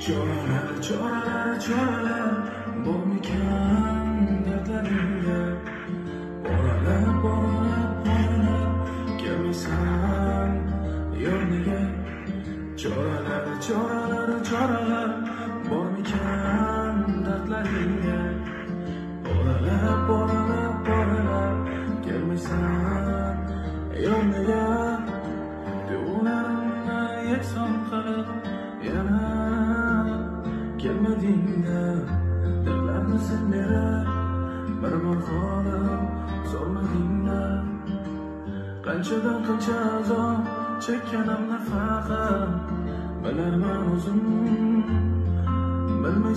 choralar bormikan dardlaringga. Boralab kelmaysan yoniga. Choralar bormikan dardlaringga. Boralab kelmaysan yoniga. Duolarimni yakson qilib yana kelmadingda. Dillarni sen berib bir bor qolib solmadingda. Qanchadan qancha azob chekkanimni faqat bilarman o'zim. Bilmay